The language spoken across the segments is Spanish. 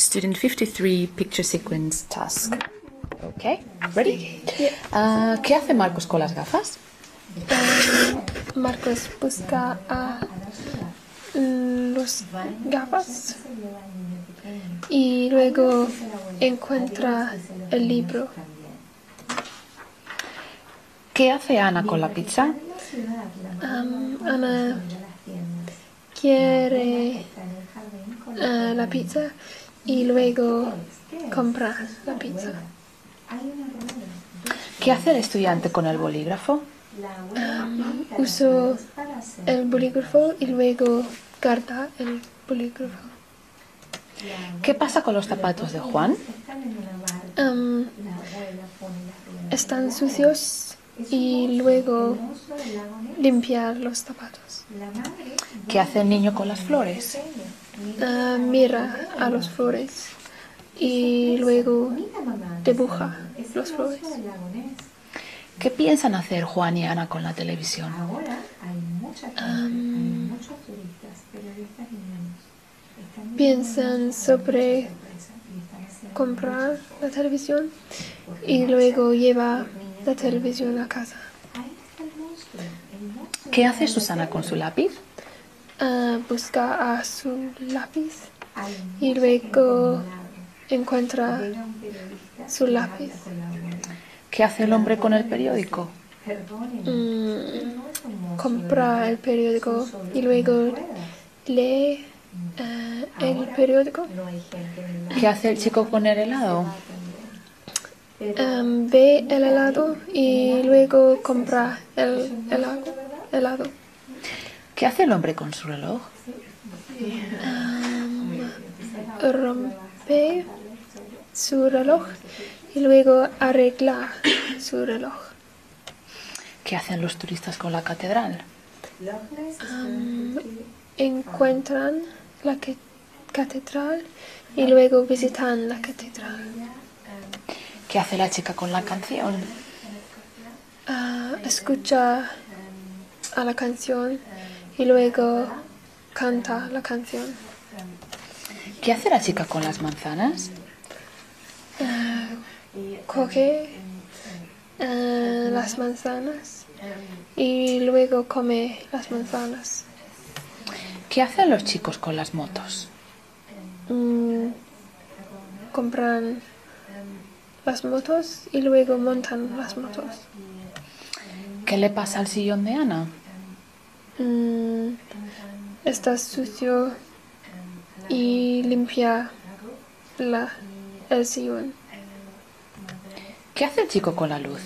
Student 53 Picture Sequence Task. Okay, ready? Yeah. ¿Qué hace Marcos con las gafas? Marcos busca a los gafas y luego encuentra el libro. ¿Qué hace Ana con la pizza? Ana quiere la pizza y luego compra la pizza. ¿Qué hace el estudiante con el bolígrafo? Uso el bolígrafo y luego guarda el bolígrafo. ¿Qué pasa con los zapatos de Juan? Están sucios y luego limpiar los zapatos. ¿Qué hace el niño con las flores? Mira a las flores y luego dibuja las flores. ¿Qué piensan hacer Juan y Ana con la televisión? Piensan sobre comprar la televisión y luego lleva la televisión a casa. ¿Qué hace Susana con su lápiz? Busca a su lápiz y luego encuentra su lápiz. ¿Qué hace el hombre con el periódico? Compra el periódico y luego lee el periódico. ¿Qué hace el chico con el helado? Ve el helado y luego compra el helado. ¿Qué hace el hombre con su reloj? Rompe su reloj y luego arregla su reloj. ¿Qué hacen los turistas con la catedral? Encuentran la catedral y luego visitan la catedral. ¿Qué hace la chica con la canción? Escucha a la canción y luego canta la canción. ¿Qué hace la chica con las manzanas? Coge las manzanas y luego come las manzanas. ¿Qué hacen los chicos con las motos? Compran las motos y luego montan las motos. ¿Qué le pasa al sillón de Ana? Está sucio y limpia el sillón. ¿Qué hace el chico con la luz?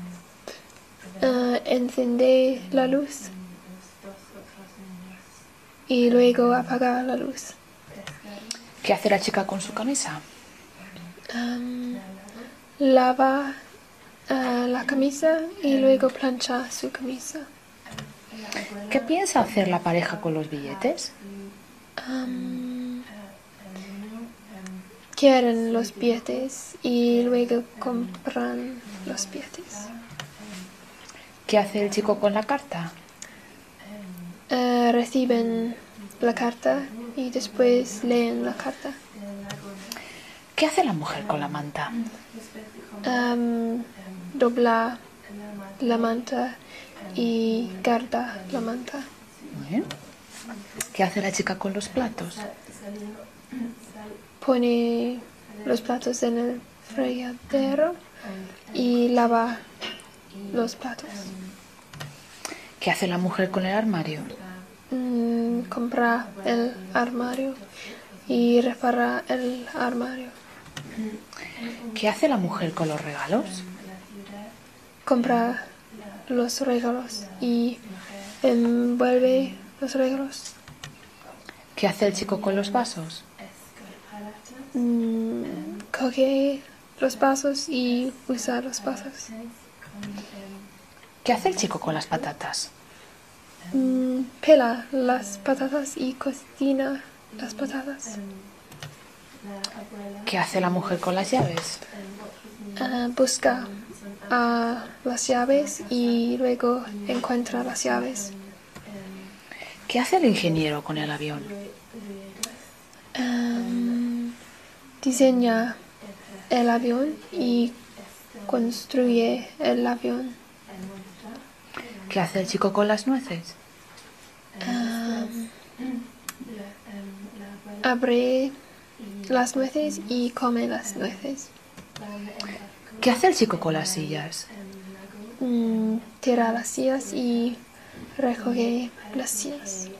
Encende la luz y luego apaga la luz. ¿Qué hace la chica con su camisa? Lava la camisa y luego plancha su camisa. ¿Qué piensa hacer la pareja con los billetes? Quieren los billetes y luego compran los billetes. ¿Qué hace el chico con la carta? Reciben la carta y después leen la carta. ¿Qué hace la mujer con la manta? Dobla la manta y guarda la manta. Muy bien. ¿Qué hace la chica con los platos? Pone los platos en el fregadero y lava los platos. ¿Qué hace la mujer con el armario? Compra el armario y repara el armario. ¿Qué hace la mujer con los regalos? Compra los regalos y envuelve los regalos. ¿Qué hace el chico con los vasos? Coge los vasos y usa los vasos. ¿Qué hace el chico con las patatas? Pela las patatas y cocina las patatas. ¿Qué hace la mujer con las llaves? Busca las llaves y luego encuentra las llaves. ¿Qué hace el ingeniero con el avión? diseña el avión y construye el avión. ¿Qué hace el chico con las nueces? Abre las nueces y come las nueces. ¿Qué hace el chico con las sillas? Tira las sillas y recoge las sillas.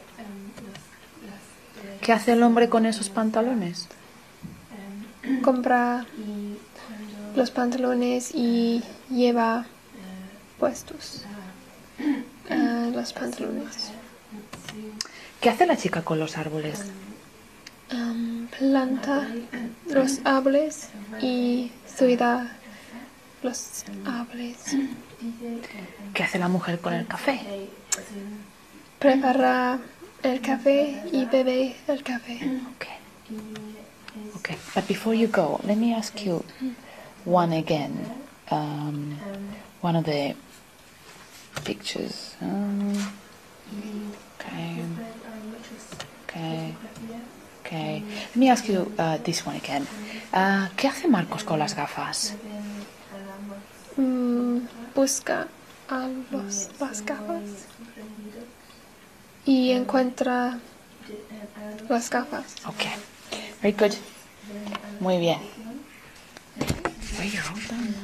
¿Qué hace el hombre con esos pantalones? Compra los pantalones y lleva puestos los pantalones. ¿Qué hace la chica con los árboles? Planta los árboles y cuida los árboles. ¿Qué hace la mujer con el café? Prepara el café y bebe el café. Okay. But before you go, let me ask you one again. One of the pictures. Okay. Let me ask you this one again. ¿Qué hace Marcos con las gafas? Busca a las gafas y encuentra las gafas. Okay. Very good. Muy bien. Well, you're all done.